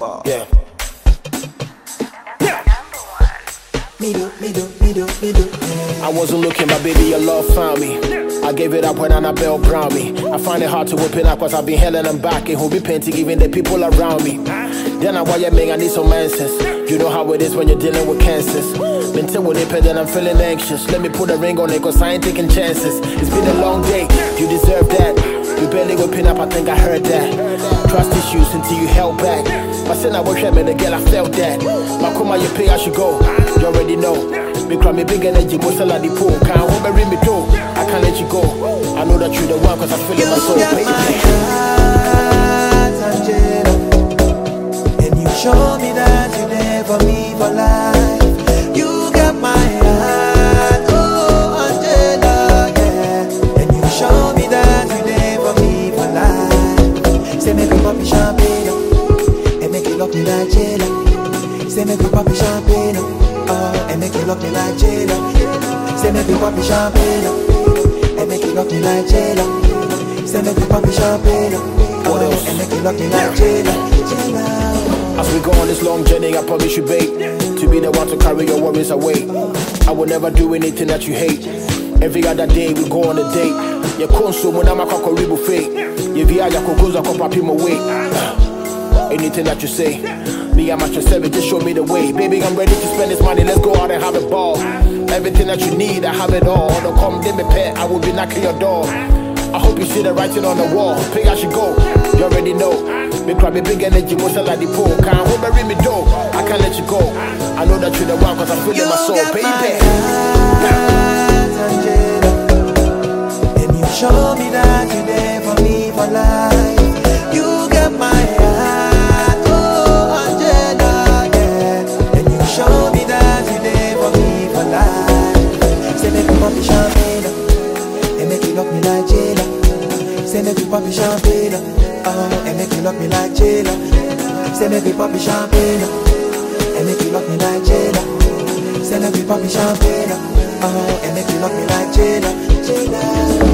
Yeah. I wasn't looking, but baby, your love found me. I gave it up when Annabelle browned me. I find it hard to open up cause I've been held and back. And who be painting even the people around me. Then I why you make I need some answers. You know how it is when you're dealing with cancers. Been till with it, then I'm feeling anxious. Let me put a ring on it cause I ain't taking chances. It's been a long day, you deserve that. You barely open up, I think I heard that. Trust issues until you held back. But since I was me the girl, I felt that. My come you pay, I should go. You already know. Me cry me big energy, most of the pool. Can't hold me me too. I can't let you go. I know that you're the one cause I feel it my soul, baby. Angela. And you show me that you never me for life. You got my heart, oh Angela, yeah. And you show me that you never me for life. Say make me pop me champagne, and make it look me like Jada. Say make me pop me champagne, and make it look me like Jada. Say make me pop me champagne, and make it look me like Jada. Say make me pop me champagne, and make it look me like Jada. As we go on this long journey, I promise you, babe, to be the one to carry your worries away. I will never do anything that you hate. Every other day we go on a date. You consume when I'm a cockle buffet. You via your cocos, I come up him away. Anything that you say, me I'm at your service, just show me the way. Baby, I'm ready to spend this money, let's go out and have a ball. Everything that you need, I have it all. Don't come, let me pet, I will be knocking your door. I hope you see the writing on the wall. Pay I should go, you already know. Me cry me big energy, most of the pool. Can't hold me though, I can't let you go. I know that you're the one cause I feel in my soul, baby. And you show me that you there for me for life. You got my heart, oh Angela, yeah. And you show me that you there for me for life. Say make me pop the champagne, and make it look me like Jada. Say make me pop the champagne, and make it look me like Jada. Say make me pop the champagne, and make it look me like Jada. Say make me pop the champagne, and make it look me like Jada.